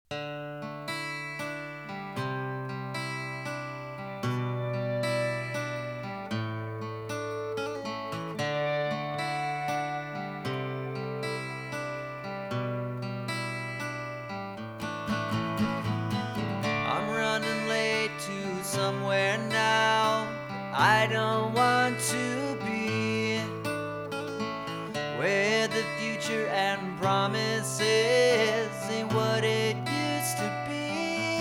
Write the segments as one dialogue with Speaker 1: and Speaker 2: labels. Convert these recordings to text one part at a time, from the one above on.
Speaker 1: I'm running late to somewhere now I don't want to be, where the future and promises ain't what it used to be.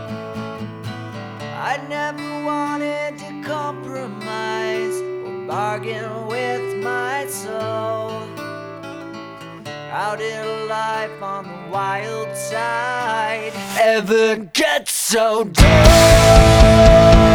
Speaker 1: I never wanted to compromise or bargain with my soul. How did life on the wild side ever get so dull?